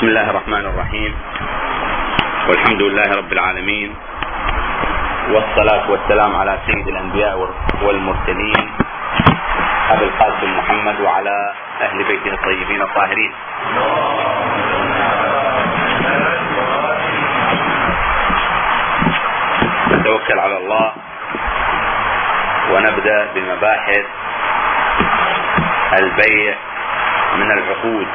بسم الله الرحمن الرحيم، والحمد لله رب العالمين، والصلاة والسلام على سيد الأنبياء والمرسلين أبي القاسم محمد وعلى أهل بيته الطيبين الطاهرين. نتوكل على الله ونبدأ بمباحث البيع من العقود،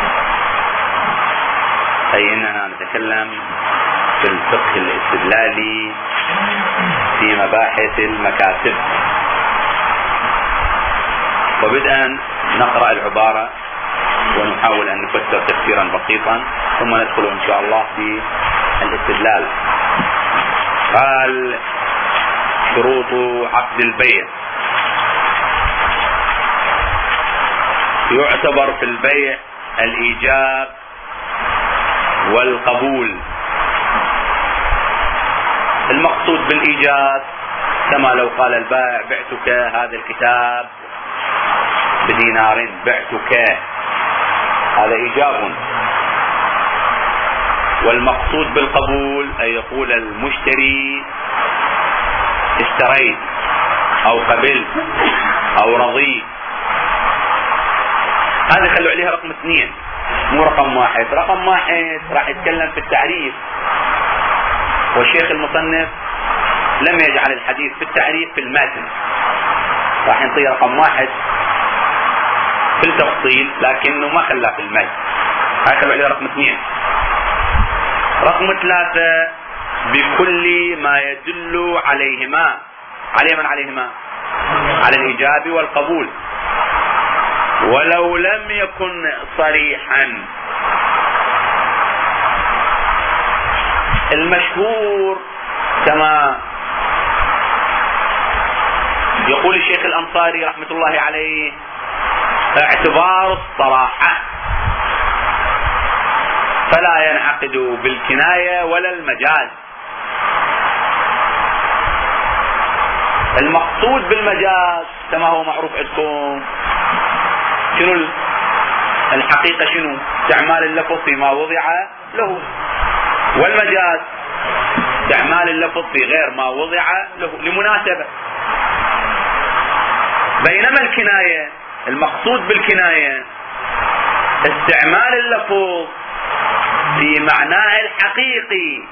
أي أننا نتكلم في الفقه الاستدلالي في مباحث المكاسب. وبدءا نقرأ العبارة ونحاول أن نفسر تفسيرا بسيطا، ثم ندخل إن شاء الله في الاستدلال. قال: شروط عقد البيع: يعتبر في البيع الإيجاب والقبول. المقصود بالإيجاب كما لو قال البائع: بعتك هذا الكتاب بدينار، بعتك، هذا إيجاب. والمقصود بالقبول أن يقول المشتري: اشتريت، أو قبلت، أو رضيت. هذا خلوا عليها رقم 2، مو رقم 1. رقم 1 راح يتكلم في التعريف، والشيخ المصنف لم يجعل الحديث في التعريف في المتن، راح ينطي رقم 1 في التفصيل لكنه ما خلاه في المتن. هاي خلوا عليها رقم 2. رقم 3: بكل ما يدل عليهما. على من عليهما؟ على الإيجاب والقبول، ولو لم يكن صريحا. المشهور كما يقول الشيخ الأنصاري رحمة الله عليه: اعتبار الصراحة، فلا ينعقد بالكناية ولا المجاز. المقصود بالمجاز كما هو معروف عندكم شنو الحقيقة؟ شنو؟ استعمال اللفظ فيما وضع له، والمجاز استعمال اللفظ في غير ما وضع له لمناسبة. بينما الكناية، المقصود بالكناية استعمال اللفظ في معناه الحقيقي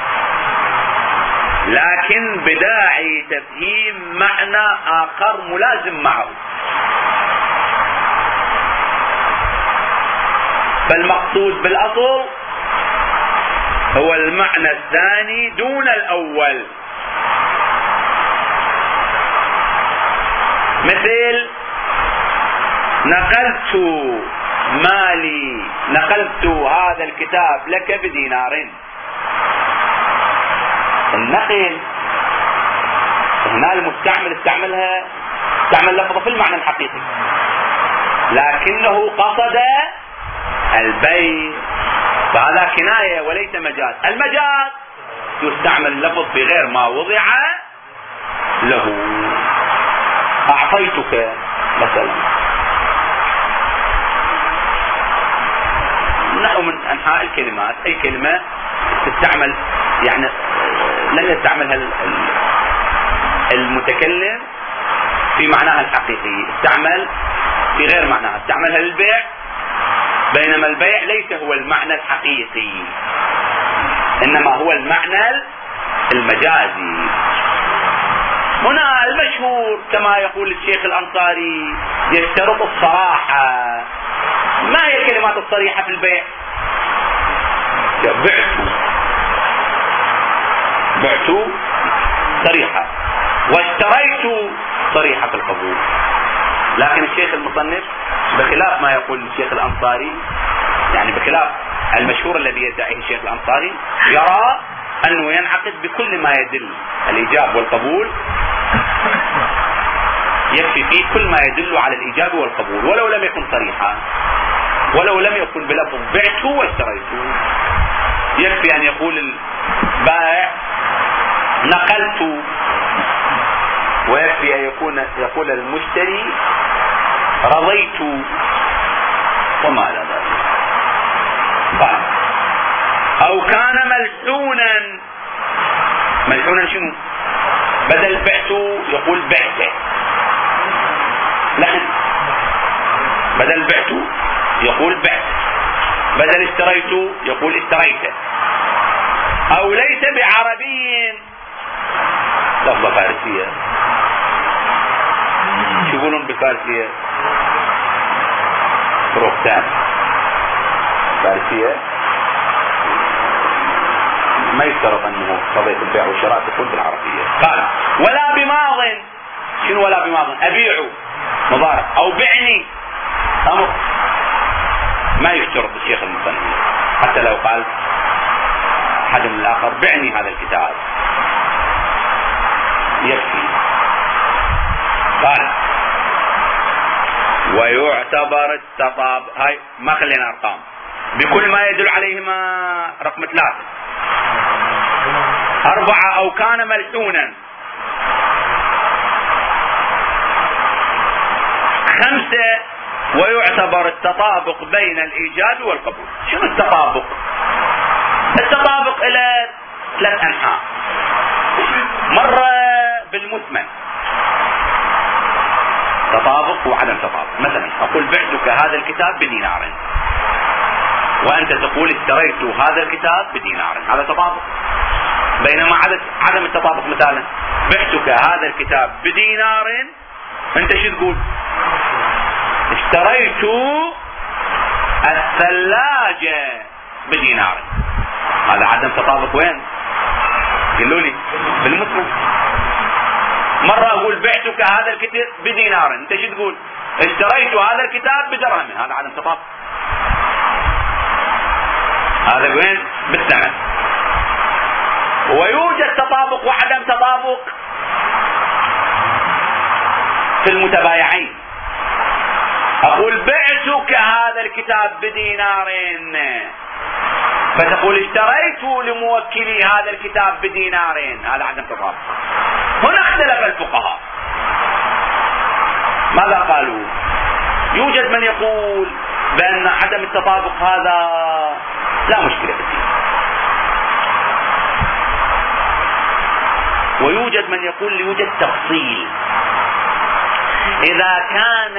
لكن بداعي تفهيم معنى آخر ملازم معه. فالمقصود بالأصل هو المعنى الثاني دون الأول. مثل: نقلت مالي، نقلت هذا الكتاب لك بدينار. النقل هنا المستعمل استعمل لفظه في المعنى الحقيقي لكنه قصد البيع، فهذا كناية وليس مجاز. المجاز يستعمل اللفظ في غير ما وضع له. أعطيتك مثلا، نحو من أنحاء الكلمات، أي كلمة تستعمل يعني لن يستعملها المتكلم في معناها الحقيقي، استعمل في غير معناها، استعملها للبيع، بينما البيع ليس هو المعنى الحقيقي، إنما هو المعنى المجازي. هنا المشهور كما يقول الشيخ الأنصاري: يشترط الصراحة. ما هي الكلمات الصريحة في البيع؟ بعت صريحة، واشتريت صريحة في القبول. لكن الشيخ المصنف بخلاف ما يقول الشيخ الأنصاري، يعني بخلاف المشهور الذي يدعيه الشيخ الأنصاري، يرى أنه ينعقد بكل ما يدل الإيجاب والقبول، يكفي فيه كل ما يدل على الإيجاب والقبول ولو لم يكن صريحا، ولو لم يكن بلفظ بعت واشتريت. يكفي أن يقول البائع: نقلت، ويكفي أن يقول المشتري: رضيت، وما إلى ذلك. أو كان ملحونا. ملحونا شنو؟ بدل بعت يقول بعت، لحن. بدل بعت يقول بعت، بدل اشتريت يقول اشتريت. أو ليس بعربي، لفظة فارسية. شو يقولون بالفارسية؟ فروختان فارسية. ما يفترض أنه قضية البيع والشراء تكون بالعربية. قال ولا بماض. شنو ولا بماض؟ أبيع مضارع، أو بعني أمر. ما يشترط الشيخ المصنف حتى لو قال أحد من الآخر بعني هذا الكتاب يكفي. قال ويعتبر التطابق، هاي ما خلينا أرقام، بكل ما يدل عليهما. رقم 3. 4 أو كان ملحونا. 5 ويعتبر التطابق بين الإيجاب والقبول. شنو التطابق؟ التطابق إلى 3 أنحاء. مرة بالمثمن، تطابق وعدم تطابق. مثلا أقول بعتك هذا الكتاب بدينار، وأنت تقول اشتريت هذا الكتاب بدينار، هذا تطابق. بينما عدم التطابق مثلا بعتك هذا الكتاب بدينار، أنت شو تقول؟ اشتريت الثلاجة بدينار. هذا عدم تطابق. وين؟ قالوا لي بالمثمن. مرة أقول بعتك هذا الكتاب بدينار، أنت شو تقول؟ اشتريت هذا الكتاب بدرهم، هذا عدم تطابق. هذا وين؟ بالثمن. ويوجد تطابق وعدم تطابق في المتبايعين. أقول بعتك هذا الكتاب بدينار، فتقول اشتريت لموكلي هذا الكتاب بدينار، هذا عدم تطابق. هنا اختلف الفقهاء، ماذا قالوا؟ يوجد من يقول بأن عدم التطابق هذا لا مشكلة فيه، ويوجد من يقول يوجد تفصيل. إذا كان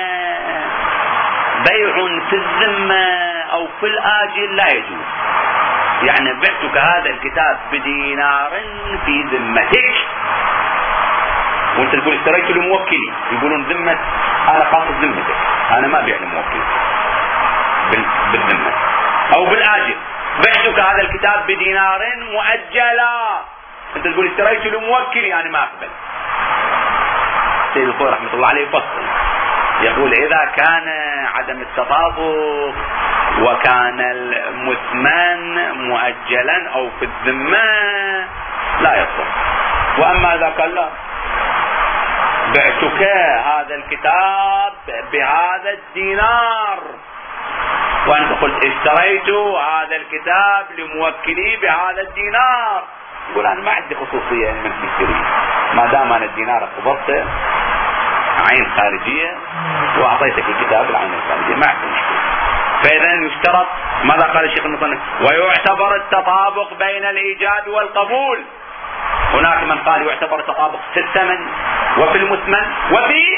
بيع في الذمة أو في الآجل لا يجوز. يعني بعتك هذا الكتاب بدينار في ذمتك، وانت تقول اشتريت لموكلي، يقولون ذمة، انا قاصد ذمتك، انا ما بيع لموكلي بالذمة. او بالاجل، بعتك هذا الكتاب بدينار مؤجلا، انت تقول اشتريت لموكلي، انا ما اقبل. سيد الخوي رحمة الله عليه فصل يقول إذا كان عدم التطابق وكان المثمن مؤجلا أو في الذمة لا يصح. وأما إذا قال لا، بعتك هذا الكتاب بهذا الدينار، وأنت قلت اشتريت هذا الكتاب لموكلي بهذا الدينار، يقول أنا ما عندي خصوصية من تشتري، ما دام أنا الدينار قبضته عين خارجية وأعطيتك الكتاب العين الخارجية، ما عندي مشكلة. فإذا يشترط، ماذا قال الشيخ المصنف؟ ويعتبر التطابق بين الإيجاب والقبول. هناك من قال يعتبر التطابق في الثمن وفي المثمن وفي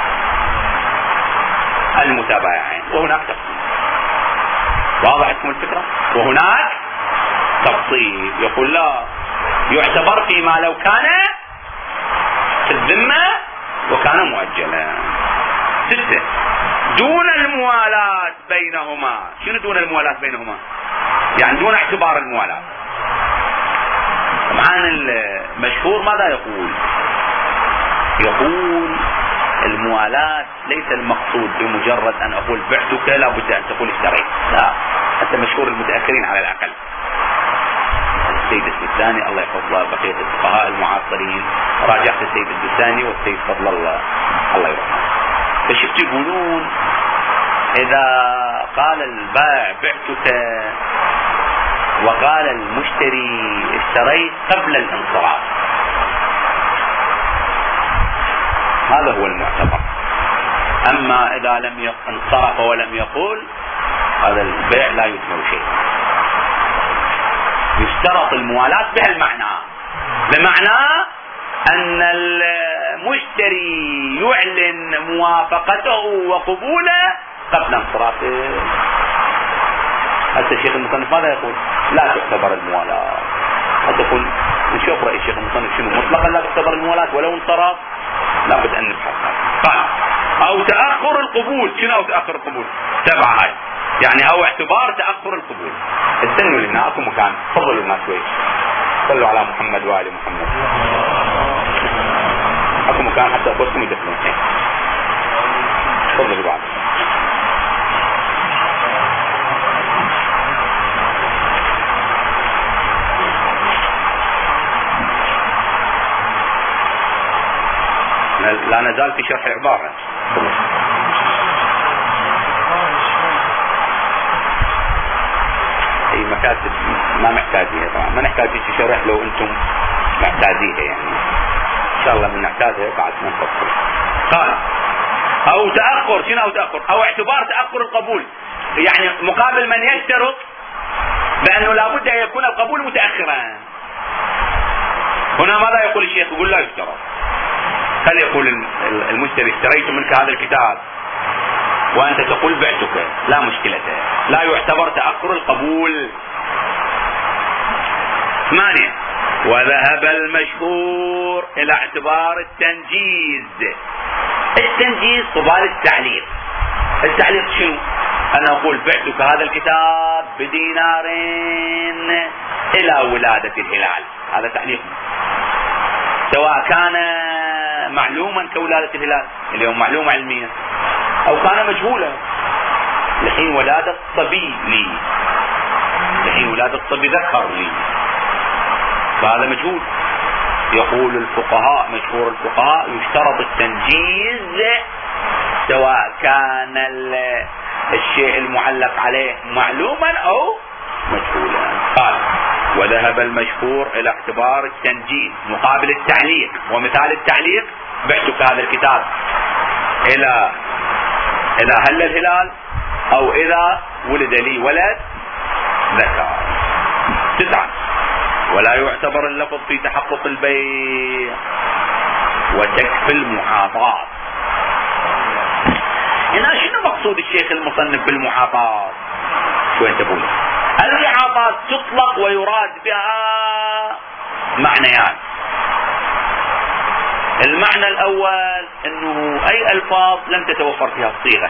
المتبايعين، وهناك تفصيل. واضح لكم الفكرة؟ وهناك تفصيل، يقول لا، يعتبر فيما لو كان في الذمة وكان مؤجلا. 6 دون الموالاة بينهما. شنو دون الموالاة بينهما؟ يعني دون اعتبار الموالاة. طبعا المشهور ماذا يقول؟ يقول الموالاة ليس المقصود بمجرد ان اقول بعتك لا بد ان تقول اشتريت، لا، حتى مشهور المتأخرين على الاقل، السيد الدستاني الله يحفظه، بقية الفقهاء المعاصرين، راجعت السيد الدستاني والسيد فضل الله يرحمه، فشفت يقولون إذا قال البائع بعتك وقال المشتري اشتريت قبل الانصراف، هذا هو المعتبر. أما إذا لم انصرف ولم يقول، هذا البيع لا يثمر شيء. يشترط الموالاة بهالمعنى، بمعنى أن المشتري يعلن موافقته وقبوله قبل انصرافه. هذا الشيخ المصنف ماذا يقول؟ لا تعتبر الموالاة. هذا يقول نشوف رأي الشيخ المصنف شنو، مطلقا لا تعتبر الموالاة ولو انصرف، لابد أن نبحث. قال أو تأخر القبول. شنو أو تأخر القبول؟ 7 هاي يعني أو اعتبار تأخر القبول. استنوا لنا أكو مكان، تفضلوا لنا شوي، صلوا على محمد وآل محمد. أكو مكان حتى أخوتكم يدخلون. تفضلوا بعد. لا نزال في شرح العبارة. اي مكاتب ما محتاجيها طبعا، ما نحتاج في شرح لو انتم محتاجيها، يعني ان شاء الله من نحتاجها بعد ما نفصل. قال او تأخر. شنو او تأخر؟ او اعتبار تأخر القبول، يعني مقابل من يشترط بانه لابد ان يكون القبول متأخرا. هنا ماذا يقول الشيخ؟ يقول لا يشترط. هل يقول المشتري اشتريت منك هذا الكتاب وأنت تقول بعتك، لا مشكلة، لا يعتبر تأخر القبول. 8 وذهب المشهور إلى اعتبار التنجيز. التنجيز قبال التعليق. التعليق شنو؟ أنا أقول بعتك هذا الكتاب ب2 إلى ولادة الهلال، هذا تعليق، سواء كان معلوما كولادة الهلال اليوم معلومة علميا أو كان مجهولا. لحين ولادة صبي لي، لحين ولادة صبي ذكر لي، فهذا مجهول. يقول الفقهاء، مشهور الفقهاء، يشترط التنجيز سواء كان الشيء المعلق عليه معلوما أو مجهولا. قال وذهب المشهور إلى اعتبار التنجيز مقابل التعليق. ومثال التعليق بعتك هذا الكتاب إلى هل الهلال أو إذا ولد لي ولد ذكر. 9 ولا يعتبر اللفظ في تحقق البيع وتكفي المعاطاة. هنا شنو مقصود الشيخ المصنف بالمعاطاة؟ شو انتبهوا؟ المعاطاة تطلق ويراد بها معنيان. المعنى الأول أنه أي ألفاظ لم تتوفر فيها الصيغة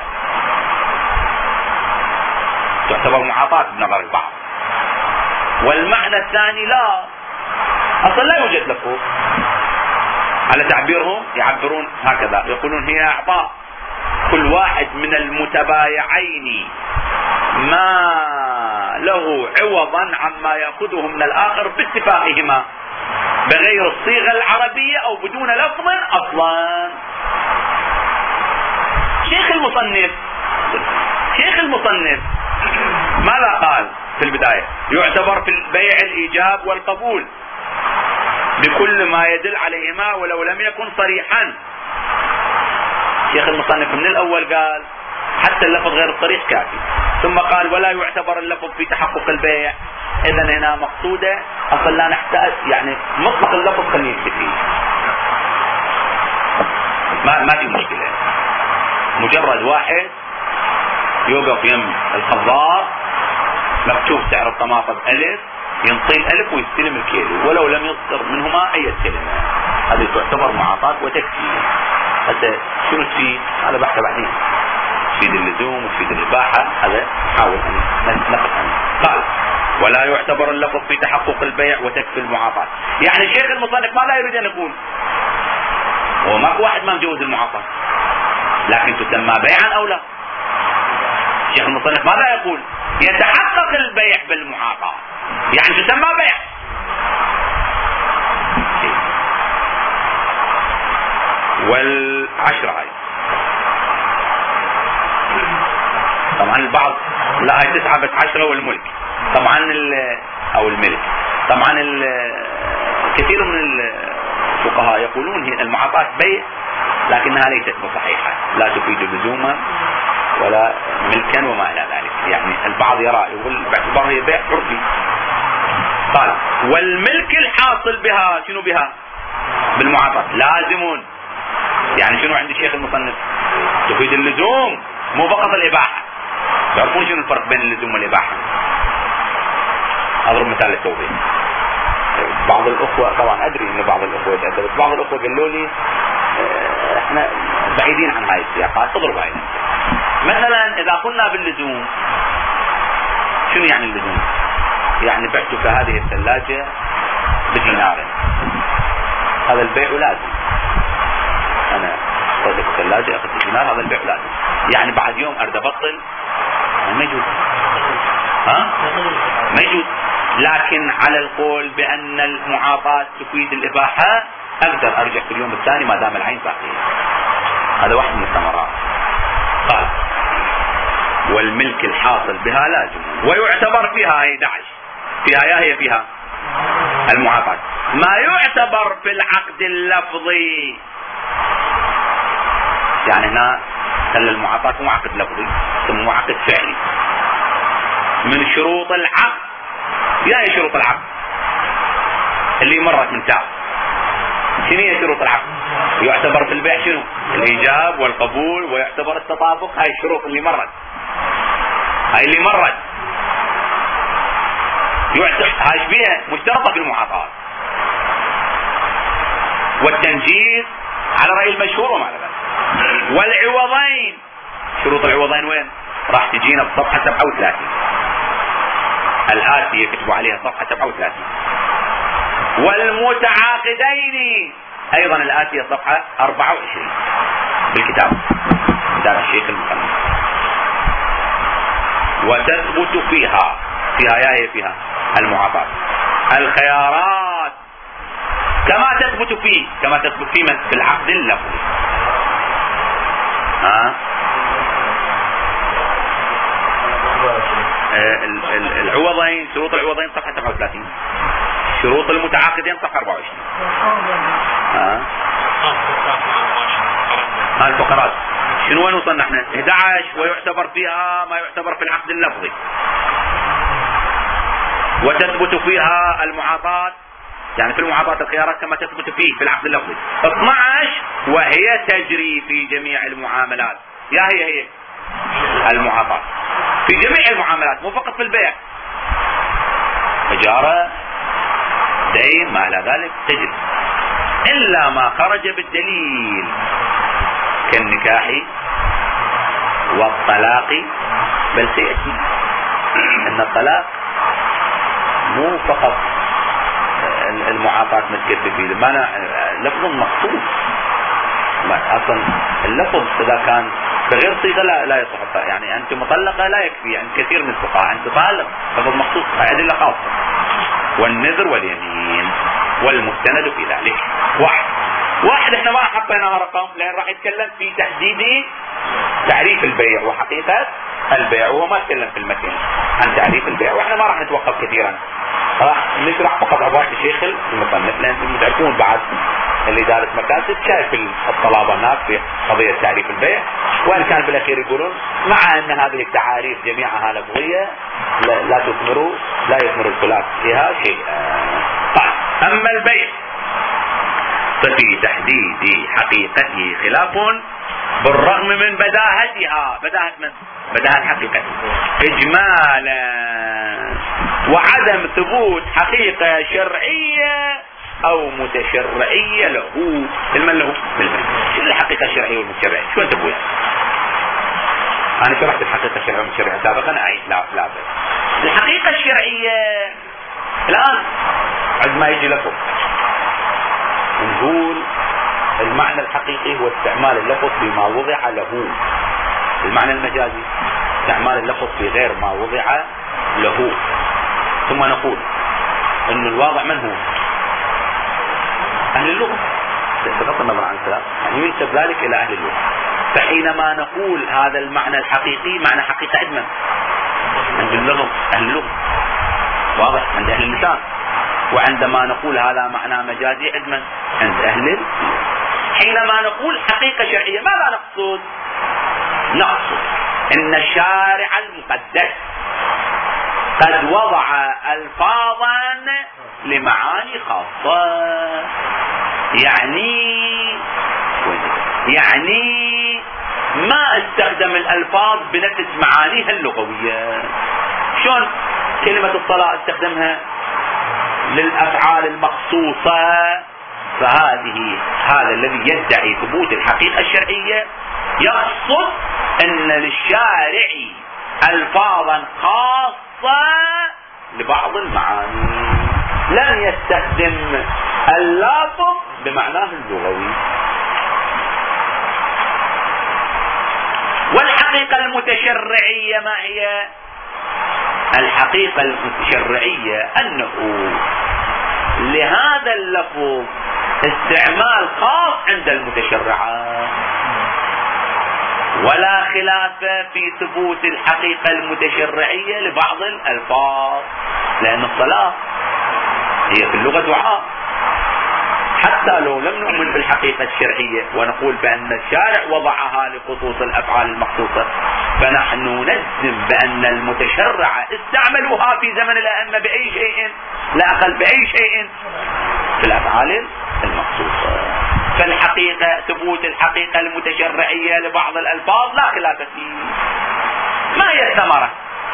تعتبر معاطاة بنظر البعض. والمعنى الثاني لا، أصلا لا يوجد لفظ. على تعبيرهم يعبرون هكذا، يقولون هي أعطاء، كل واحد من المتبايعين ما له عوضا عما يأخذه من الآخر باتفاقهما بغير الصيغة العربية أو بدون لفظ أصلا. شيخ المصنف ماذا قال في البداية؟ يعتبر في البيع الإيجاب والقبول بكل ما يدل عليهما ولو لم يكن صريحا. شيخ المصنف من الأول قال حتى اللفظ غير الصريح كافي، ثم قال ولا يعتبر اللفظ في تحقق البيع. إذن هنا مقصودة أصلا لا نحتاج، يعني مطلق اللفظ خليه يكفي، ما في مشكلة. مجرد واحد يوقف يم الخضار مكتوب سعر الطماطم 1000، ينطي 1000 ويستلم الكيلو ولو لم يصدر منهما أي كلمة. هذه تعتبر معاطاة وتكفي. هذا شنو تفيد؟ هذا بحث بعدين، تفيد اللزوم وتفيد الإباحة، هذا نحاول أن نقف عنه. قال ولا يعتبر اللفظ في تحقق البيع وتكفي المعاطاة. يعني الشيخ المصنف ماذا يريد أن يقول؟ هو ماكو واحد ما مجوز المعاطاة، لكن تسمى بيعا أو لا؟ الشيخ المصنف ماذا يقول؟ يتحقق البيع بالمعاطاة، يعني تسمى بيع. وال10 هاي طبعا البعض لا هاي 9 بس 10 والملك طبعا او الملك. طبعا كثير من الفقهاء يقولون هي المعاطاة بيع لكنها ليست بصحيحة، لا تفيد لزوما ولا ملكا وما الى ذلك. يعني البعض يرى يقول باعتبار هي بيع عرفي، قال والملك الحاصل بها شنو بها؟ بالمعاطاة لازم. يعني شنو عند الشيخ المصنف؟ تفيد اللزوم مو فقط الإباحة. تعرفون شنو الفرق بين اللزوم والإباحة؟ أضرب مثال للتوضيح. بعض الأخوة طبعا أدري إن بعض الأخوة يتأدب، بعض الأخوة قالوا لي احنا بعيدين عن هاي السياقات، تضرب هاي. مثلا إذا قلنا باللزوم، شنو يعني اللزوم؟ يعني بعتك هذه الثلاجة بدينار، هذا البيع لازم. أنا أخذت الثلاجة أخذت دينار، هذا البيع لازم. يعني بعد يوم أرد أبطل ما يجوز، ما يجوز. لكن على القول بأن المعاطاة تفيد الإباحة أقدر أرجع في اليوم الثاني ما دام العين باقية. هذا واحد من الثمرات. قال والملك الحاصل بها لازم ويعتبر فيها 11 فيها هي فيها المعاطاة ما يعتبر في العقد اللفظي. يعني هنا خلى المعاطاة مو عقد لفظي، ثم عقد فعلي. من شروط العقد، يا هي شروط العقد اللي مرت من تاب. شنو هي شروط العقد؟ يعتبر في البيع شنو؟ الإيجاب والقبول، ويعتبر التطابق. هاي الشروط اللي مرت، هاي اللي مرت هاي بيها مشترطة في المعاطاة. والتنجيز على رأي المشهور وما على ذلك. والعوضين، شروط العوضين وين؟ راح تجينا بصفحة 37 الآتية، يكتبوا عليها صفحة 37. والمتعاقدين أيضا الآتية صفحة 24 بالكتاب كتاب الشيخ المصنف. وتثبت فيها يا فيها المعاطاة الخيارات كما تثبت في من في العقد اللفظي. العوضين، شروط العوضين صفحة 37، شروط المتعاقدين صفحة 24. الفقرات شنو وين وصلنا احنا؟ 11 ويعتبر فيها ما يعتبر في العقد اللفظي. وتثبت فيها المعاطاة، يعني في المعاطاة الخيارات كما تثبت في العقد اللفظي. 12 وهي تجري في جميع المعاملات. يا هي المعاطاة في جميع المعاملات مو فقط في البيع، تجارة، دين، ما إلى ذلك تجري، إلا ما خرج بالدليل كالنكاح والطلاق. بل سيأتي أن الطلاق مو فقط المعاطاة متكتب فيه، ما لفظ مخصوص. أصلا اللفظ إذا كان بغير صيغة لا يصح. يعني أنت مطلقة لا يكفي، يعني كثير من الفقهاء أنت طالق، لفظ مخصوص، أدلة خاصة. والنذر واليمين والمستند في ذلك. واحد احنا ما حطيناها رقم لأن راح يتكلم في تحديد تعريف البيع وحقيقة البيع، وهو ما تكلم في المتن عن تعريف البيع، واحنا ما راح نتوقف كثيرا، راح نشرح فقط عبارة الشيخ المصنف، لأن انتم تعرفون بعد اللي دارس مكاسب شايف الطلابة هناك في قضية تعريف البيع، وإن كان بالأخير يقولون مع أن هذه التعاريف جميعها لفظية لا يثمر الخلاف فيها شيء. أما البيع ففي تحديد حقيقته خلاف بالرغم من بداهتها، بداهة الحقيقة إجمالا، وعدم ثبوت حقيقة شرعية أو متشرعية له. المن له بالبيع. شو الحقيقة الشرعية والمتشرعية؟ شو أنت تقول؟ أنا شرحت الحقيقة الشرعية والمتشرعية سابقا، أعيد لا الحقيقة الشرعية الآن عندما يجي لكم نقول المعنى الحقيقي هو استعمال اللفظ بما وضع له. المعنى المجازي استعمال اللفظ في غير ما وضع له. ثم نقول أن الواضع من هو؟ أهل اللغة، بغض النظر عن الكلام، يعني ينسب ذلك إلى أهل اللغة. فحينما نقول هذا المعنى الحقيقي معنى حقيقة عندنا عند اللغة، أهل اللغة واضح عند أهل اللسان. وعندما نقول هذا معنى مجازي عند أهل. حينما نقول حقيقة شرعية ماذا نقصد؟ نقصد أن الشارع المقدس قد وضع ألفاظا لمعاني خاصة، يعني ما استخدم الألفاظ بنفس معانيها اللغوية. شلون كلمة الصلاة استخدمها للأفعال المخصوصة، هذا الذي يدعي ثبوت الحقيقة الشرعية يقصد أن للشارع ألفاظا خاصة لبعض المعاني، لم يستخدم اللافظ بمعناه اللغوي. والحقيقة المتشرعية ما هي؟ الحقيقة المتشرعية أنه لهذا اللفظ استعمال خاص عند المتشرعات، ولا خلاف في ثبوت الحقيقة المتشرعية لبعض الألفاظ، لأن الصلاة هي في اللغة دعاء، حتى لو لم نؤمن بالحقيقة الشرعية ونقول بأن الشارع وضعها لخصوص الأفعال المخصوصة، فنحن نجزم بأن المتشرع استعملوها في زمن الأئمة بأي شيء، لا أقل بأي شيء، في الأفعال المخصوصة. فالحقيقة ثبوت الحقيقة المتشرعية لبعض الألفاظ لا خلاف فيه. ما هي الثمرة؟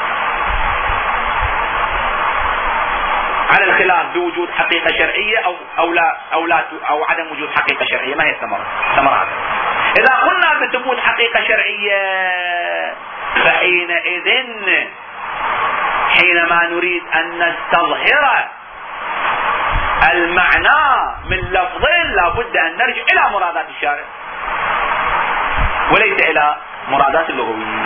على الخلاف بوجود حقيقة شرعية أو عدم وجود حقيقة شرعية، ما هي الثمرة؟ ثمرة إذا قلنا بثبوت حقيقة شرعية فحينئذ حينما نريد أن نستظهر المعنى من لفظين لابد أن نرجع إلى مرادات الشارع وليس إلى مرادات اللغويين.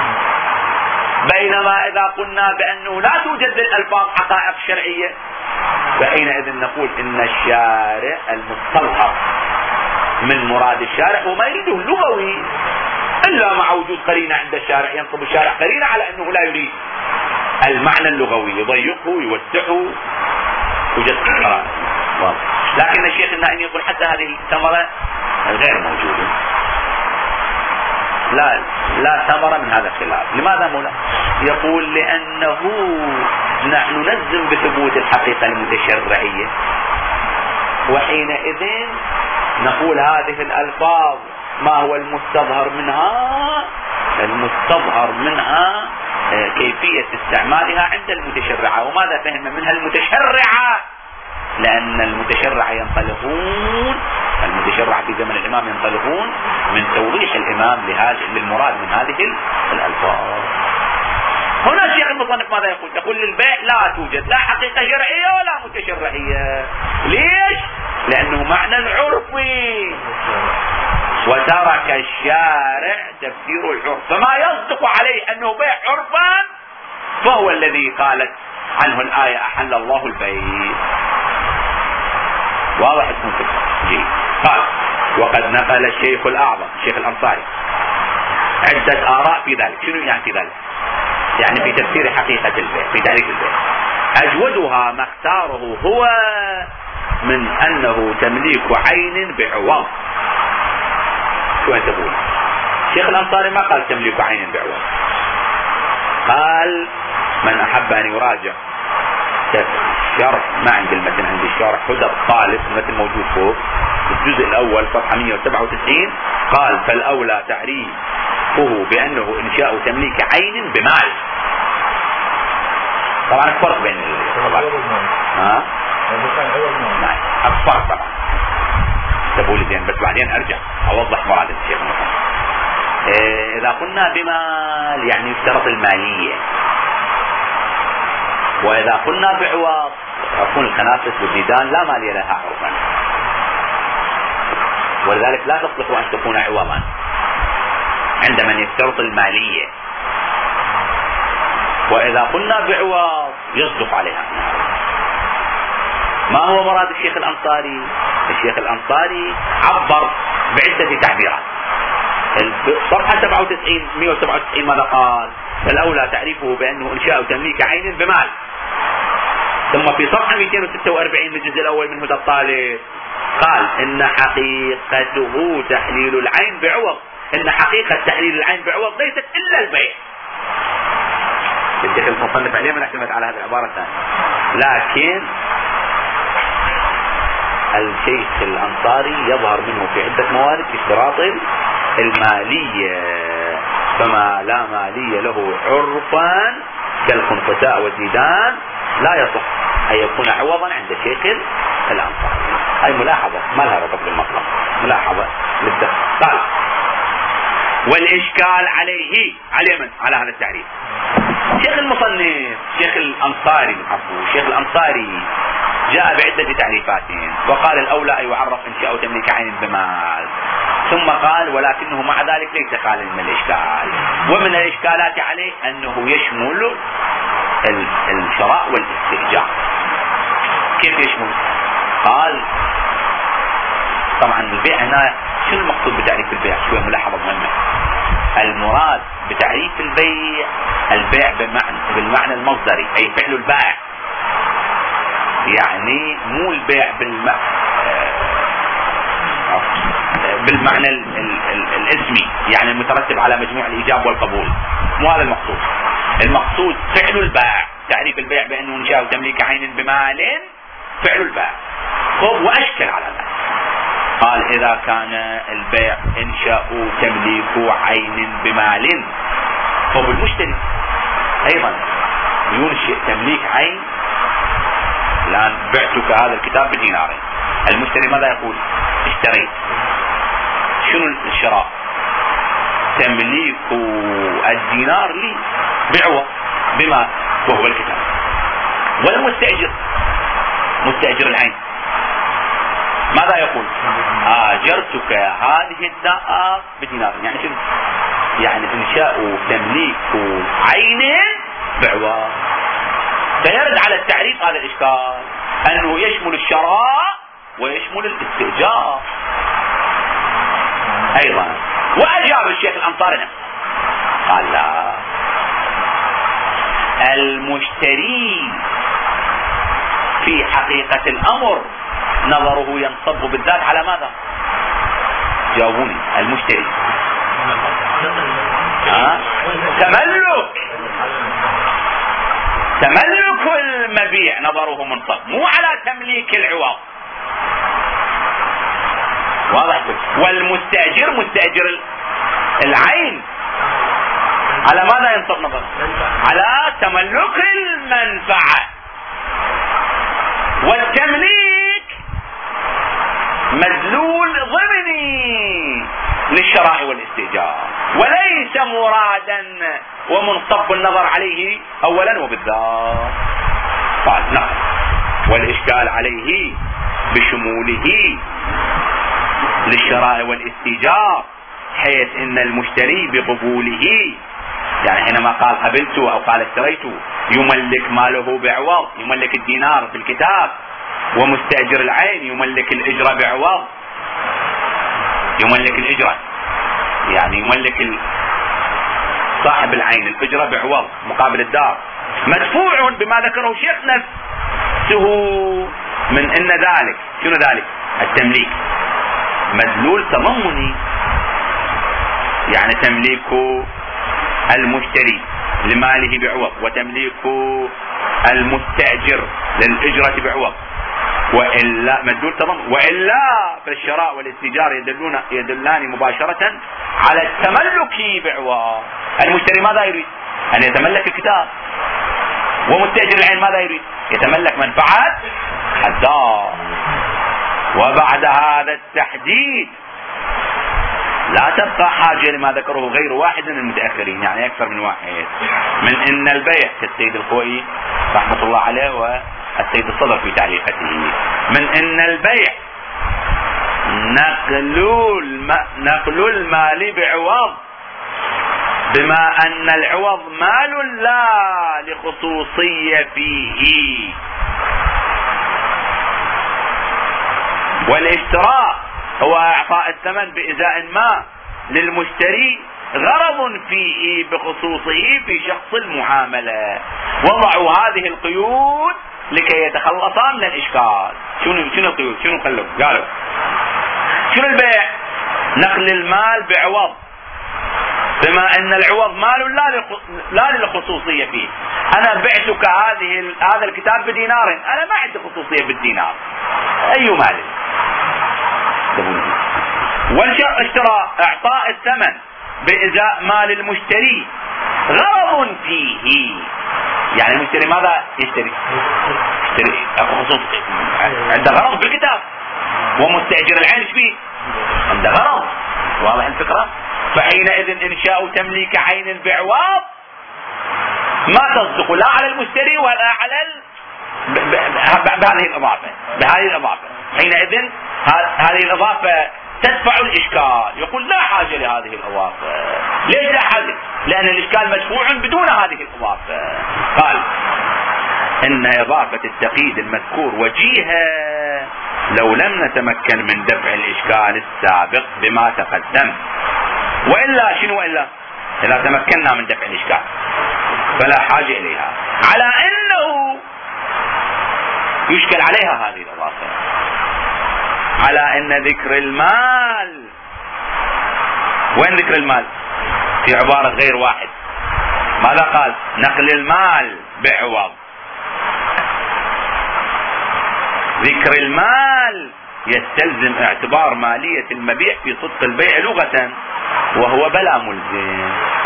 بينما إذا قلنا بأنه لا توجد للألفاظ حقائق شرعية فحينئذ نقول إن الشارع المستظهر من مراد الشارع وما يريده اللغوي إلا مع وجود قرينة عند الشارع، ينصب الشارع قرينة على أنه لا يريد المعنى اللغوي، يضيقه يوسعه، توجد قرارة. لكن الشيخ النائمي يقول حتى هذه الثمرة غير موجودة، لا ثمرة من هذا الخلاف. لماذا مولا؟ يقول لأنه نحن نجزم بثبوت الحقيقة المتشرعية، وحينئذ نقول هذه الألفاظ ما هو المستظهر منها؟ المستظهر منها كيفية استعمالها عند المتشرعة. وماذا فهم منها المتشرعة؟ لأن المتشرع ينطلقون، المتشرع في زمن الإمام ينطلقون من توضيح الإمام للمراد من هذه الألفاظ. هنا الشيخ المصنف ماذا يقول؟ يقول للبيع لا توجد لا حقيقة شرعية ولا متشرعية. ليش؟ لأنه معنى العرفي، وترك الشارع تفسير العرف، فما يصدق عليه أنه بيع عرفا فهو الذي قالت عنه الآية أحل الله البيع. واضح اسمه جيد. قال وقد نقل الشيخ الأعظم الشيخ الأنصاري عدة آراء في ذلك. شنو يعني في ذلك؟ يعني في تفسير حقيقة البيع، في تعريف البيع. أجودها ما اختاره هو من أنه تمليك عين بعوض. شو أنت تقول؟ الشيخ الأنصاري ما قال تمليك عين بعوض، قال من أحب أن يراجع شرح، ما عند المتن، عند الشرح هدى الطالب، المتن موجود فوق الجزء الأول صفحة 197. قال فالأولى تعريفه بأنه إنشاء تمليك عين بمال. طبعا الفرق بين الفرق طبعا تقول زين، بس بعدين أرجع أوضح مراد الشيخ مثلا. إذا قلنا بمال يعني يشترط المالية، وإذا قلنا بعوض تكون الخنافس والديدان لا مالية لها عرفا، ولذلك لا تصلح أن تكون عوضا عند من يشترط المالية. وإذا قلنا بعوض يصدق عليها. ما هو مراد الشيخ الأنصاري؟ الشيخ الأنصاري عبر بعدة تعبيرات. صفحة 197 ماذا قال؟ فالأولى تعريفه بأنه إنشاء تمليك عين بمال. ثم في صفحة 246 من الجزء الأول من هدى الطالب قال إن حقيقته تحليل العين بعوض، إن حقيقة تحليل العين بعوض ليست إلا البيع. الشيخ المصنف عليه من اعتمد على هذه العبارة الثانية. لكن الشيخ الأنصاري يظهر منه في عدة موارد اشتراط المالية، فما لا مالية له عرفا كالخنفساء والزيدان لا يصح أن يكون عوضا عند الشيخ الأنصاري. هاي ملاحظة ما لها ربط بالمطلب، ملاحظة للدقة. قال والإشكال عليه على من؟ على هذا التعريف. شيخ المصنف شيخ الأنصاري شيخ الأنصاري جاء بعدة تعريفات، وقال الأولى أن يعرف إنشاء أو تمليك عين بمال، ثم قال ولكنه مع ذلك ليس خاليا من الإشكال، ومن الإشكالات عليه أنه يشمل الشراء والاستئجار. كيف يشمل؟ قال طبعا البيع هنا شو المقصود بتعريف البيع؟ شوية ملاحظة مهمة. المراد بتعريف البيع بالمعنى المصدري، أي فعل البائع، يعني مو البيع بالمعنى الاسمي، يعني المترتب على مجموع الإيجاب والقبول، مو هذا المقصود. المقصود فعل البائع. تعريف البيع بأنه إنشاء وتمليك عين بمال فعل البائع. وأشكل على ذلك، قال إذا كان البيع إنشاء تمليك عين بمال المشتري أيضا ينشئ تمليك عين. الآن بعتك هذا الكتاب بدينارين، المشتري ماذا يقول؟ اشتريت. شنو الشراء؟ تمليك الدينار لي بعوض بما وهو الكتاب. والمستأجر مستأجر العين ماذا يقول؟ آجرتك هذه الدار بدينار. يعني شنو؟ يعني إنشاء تمليك عين بعوض. فيرد على التعريف هذا الإشكال أنه يشمل الشراء ويشمل الاستئجار أيضا. وأجاب الشيخ الأنصاري قال لا، المشتري في حقيقة الأمر نظره ينصب بالذات على ماذا؟ جاوبوني. المشتري تملك المبيع نظره منصب، مو على تمليك العوض. واضح؟ والمستأجر مستأجر العين على ماذا ينصب نظره؟ على تملك المنفعة. والتمليك مدلول ضمني للشراء والاستئجار، وليس مرادا ومنصب النظر عليه اولا وبالذات. قال نعم، والاشكال عليه بشموله للشراء والاستئجار، حيث ان المشتري بقبوله، يعني حينما قال قبلت او قال اشتريت يملك ماله بعوض، يملك الدينار في الكتاب. ومستأجر العين يملك الإجرة بعوض، يملك الإجرة، يعني يملك صاحب العين الإجرة بعوض مقابل الدار، مدفوع بما ذكره شيخ نفسه من ان ذلك. شنو ذلك؟ التمليك مدلول تضمني، يعني تمليك المشتري لماله بعوض، وتمليك المستأجر للإجرة بعوض، وإلا مدلول تضمن. وإلا فالشراء والاستئجار يدلان مباشرة على التملك بعوض. المشتري ماذا يريد؟ أن يتملك الكتاب، ومستأجر العين ماذا يريد؟ يتملك منفعة الدار. وبعد هذا التحديد لا تبقى حاجة لما ذكره غير واحد من المتأخرين، يعني أكثر من واحد، من إن البيع كالسيد الخوئي رحمة الله عليه والسيد الصدر في تعليقته، من إن البيع نقل المال بعوض، بما أن العوض مال لا لخصوصية فيه. والاشتراء هو اعطاء الثمن بإزاء ما للمشتري غرض فيه بخصوصه في شخص المعاملة. وضعوا هذه القيود لكي يتخلصا من الاشكال. شنو القيود؟ شنو قالوا شنو البيع؟ نقل المال بعوض، بما ان العوض مال لا للخصوصية فيه. انا بعتك هذا الكتاب بدينار، انا ما عندي خصوصية بالدينار، اي مال. والاشتراء اعطاء الثمن بإزاء مال المشتري غرض فيه، يعني المشتري ماذا يشتري؟ خصوص عنده غرض بالكتاب، ومستأجر العين ايش فيه؟ عنده غرض، واضح الفكرة؟ فحينئذ انشاء تمليك عين بعوض ما تصدق لا على المشتري ولا على بهذه الإضافة. حينئذ هذه الإضافة تدفع الإشكال، يقول لا حاجة لهذه الإضافة. ليش لا حاجة؟ لأن الإشكال مدفوع بدون هذه الإضافة. قال إن إضافة التقييد المذكور وجيهة لو لم نتمكن من دفع الإشكال السابق بما تقدم، وإلا شنو؟ إلا إذا تمكنا من دفع الإشكال فلا حاجة إليها، على أنه يشكل عليها هذه الإضافة، على أن ذكر المال، وين ذكر المال؟ في عبارة غير واحد. ماذا قال؟ نقل المال بعوض. ذكر المال يستلزم اعتبار مالية المبيع في صدق البيع لغة، وهو بلا ملزم.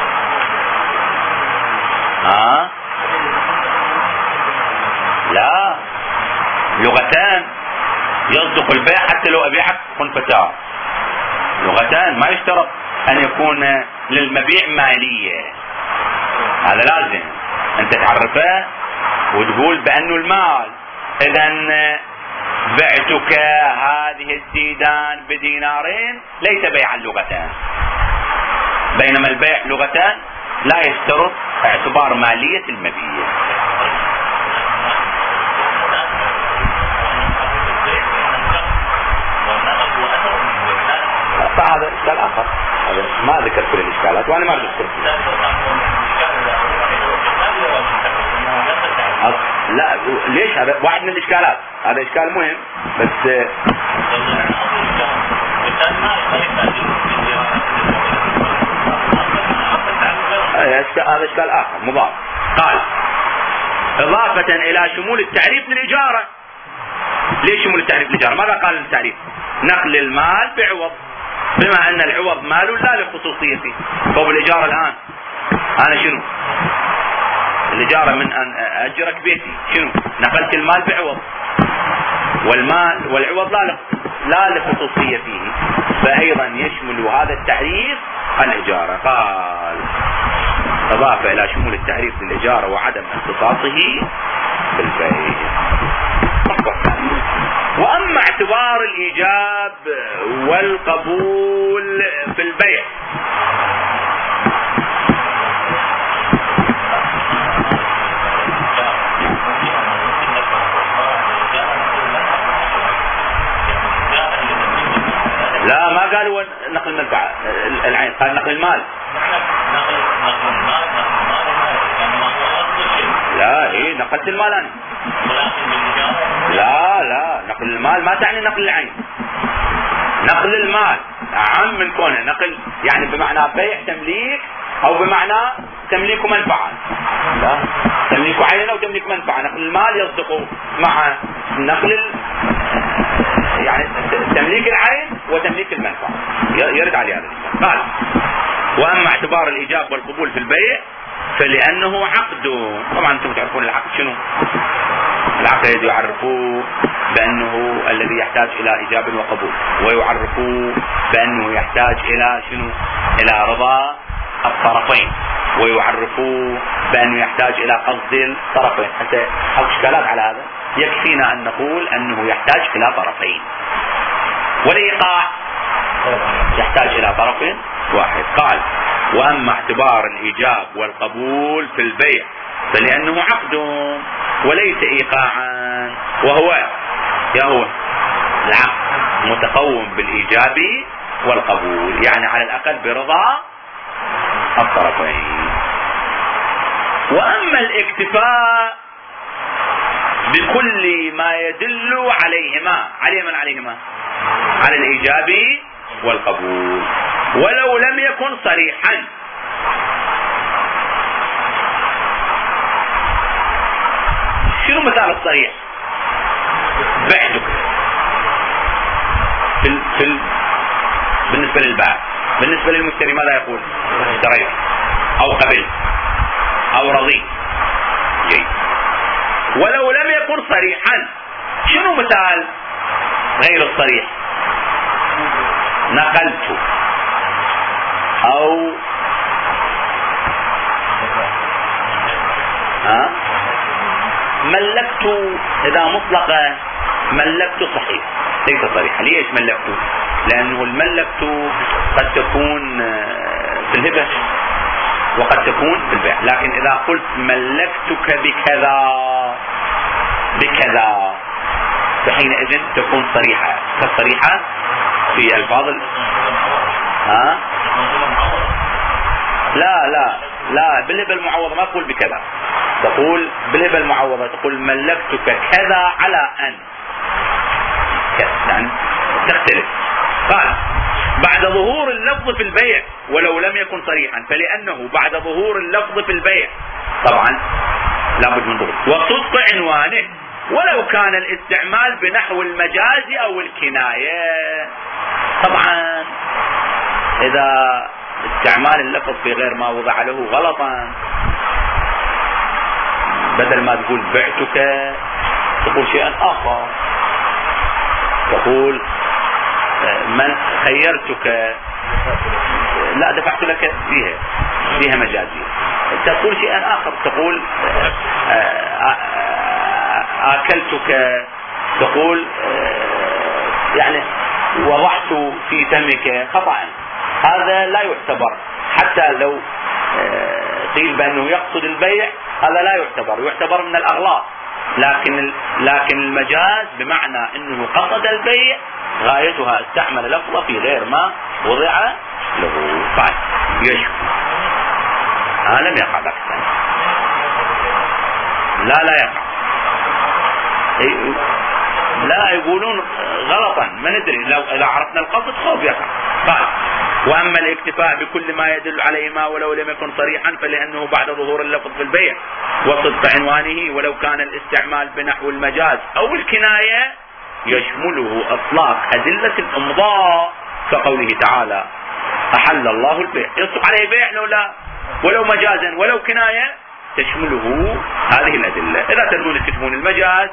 لا، لغتان يصدق البيع حتى لو أبيعك خنفتان، لغتان ما يشترط أن يكون للمبيع مالية، هذا لازم أنت تعرفه وتقول بأنه المال. إذن بعتك هذه الديدان بدينارين ليس بيعا لغتان، بينما البيع لغتان لا يشترط اعتبار مالية المبيع. هذا إشكال آخر، ما ذكر كل الإشكالات وأنا ما ذكرت. لا ليش؟ هذا واحد من الإشكالات، هذا إشكال مهم بس. هذا إشكال آخر مضاف. قال إضافة إلى شمول التعريف للإجارة. ليش شمول التعريف للإجارة؟ ماذا قال التعريف؟ نقل المال بعوض، بما أن العوض مال لا لخصوصيته. طب الإجارة الآن أنا شنو؟ الإجارة من أن أجرك بيتي، شنو؟ نقلت المال بعوض، والمال والعوض لا لخصوصية فيه، فأيضا يشمل هذا التعريف الإجارة. قال إضافة إلى شمول التعريف للإجارة وعدم اختصاصه بالبيع. وأما اعتبار الإيجاب والقبول في البيع لا، ما قالوا نقل المنفعة العين، قال نقل المال. لا إيه، نقلت المال أنا. لا نقل المال ما تعني نقل العين. نقل المال أعم من كونه نقل، يعني بمعنى بيع تمليك أو بمعنى تمليك منفعة. لا، تمليك عين أو تمليك منفعة. نقل المال يصدق مع نقل يعني تمليك العين وتمليك المنفعة، يرد على هذا. قال وأما اعتبار الإيجاب والقبول في البيع فلأنه عقد. طبعا أنتم تعرفون العقد شنو؟ العقد يعرفوه بأنه الذي يحتاج إلى إيجاب وقبول، ويعرفوه بأنه يحتاج إلى شنو؟ إلى رضا الطرفين، ويعرفوه بأنه يحتاج إلى قصد الطرفين. حتى أو إشكالات على هذا يكفينا أن نقول أنه يحتاج إلى طرفين، والإيقاع يحتاج إلى طرف واحد. قال وأما اعتبار الإيجاب والقبول في البيع فلأنه عقد وليس إيقاعا، وهو العقد متقوم بالإيجاب والقبول، يعني على الأقل برضا الطرفين. وأما الاكتفاء بكل ما يدل عليهما، على الإيجاب والقبول ولو لم يكن صريحا، شنو مثال الصريح؟ بعتك بالنسبة للبائع. بالنسبة للمشتري ماذا يقول؟ اشتريت أو قبلت أو رضيت. جيد. ولو لم يكن صريحا شنو مثال غير الصريح؟ نقلت أو ملكت. إذا مطلقة ملكت صحيح ليس صريحة. ليش ملكت؟ لأنه الملكت قد تكون في الهبة وقد تكون في البيع. لكن إذا قلت ملكتك بكذا فحينئذ تكون صريحة كالصريحة في الفاظ لا بالهبة المعوضة ما تقول بكذا، تقول بالهبة المعوضة تقول ملكتك كذا على أن يعني تختلف. قال بعد ظهور اللفظ في البيع ولو لم يكن صريحا، فلأنه بعد ظهور اللفظ في البيع طبعا لابد من ظهور وصدق عنوانه ولو كان الاستعمال بنحو المجاز أو الكناية. طبعا إذا استعمال اللفظ في غير ما وضع له غلطا، بدل ما تقول بعتك تقول شيئا آخر، تقول من خيرتك لا دفعت لك فيها مجازية. تقول شيئا آخر، تقول آكلتك، تقول يعني وضعت في فمك خطأ. هذا لا يعتبر حتى لو قيل بأنه يقصد البيع، هذا لا يعتبر من الأغلاط. لكن المجاز بمعنى أنه قصد البيع غايتها استعمل لفظه في غير ما وضع له. طيب يشكو لم يقع ذلك. لا يقع. لا يقولون غلطا ما ندري، لو إذا عرفنا القصد خوف يقع. قال وأما الاكتفاء بكل ما يدل عليهما ولو لم يكن صريحا فلأنه بعد ظهور اللفظ في البيع وصدق عنوانه ولو كان الاستعمال بنحو المجاز أو الكناية يشمله إطلاق أدلة الإمضاء كقوله تعالى أحل الله البيع، يصدق عليه بيع لو لا، ولو مجازا ولو كناية تشمله هذه الأدلة. إذا تريدون تكتبون المجاز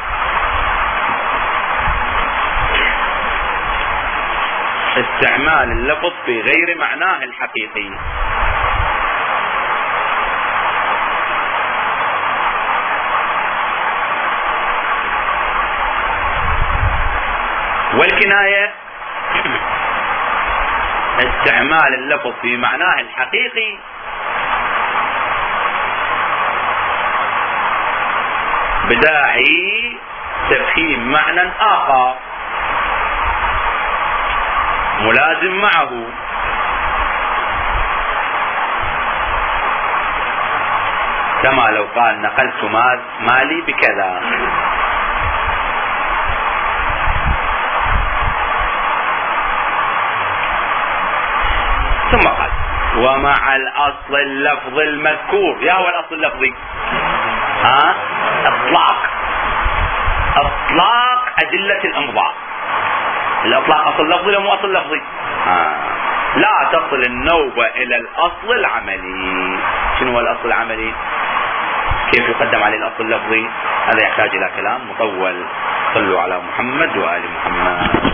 استعمال اللفظ في غير معناه الحقيقي. والكناية استعمال اللفظ في معناه الحقيقي بداعي تفهيم معنى آخر ملازم معه، كما لو قال نقلت مالي بكذا. ثم قال ومع الأصل اللفظ المذكور. يا هو الأصل اللفظي اطلاق أدلة الإمضاء. الإطلاق أصل لفظي ولا مو أصل لفظي؟ لا تصل النوبة إلى الأصل العملي. شنو هو الأصل العملي؟ كيف يقدم عليه الأصل اللفظي؟ هذا يحتاج إلى كلام مطول. صلوا على محمد وآل محمد.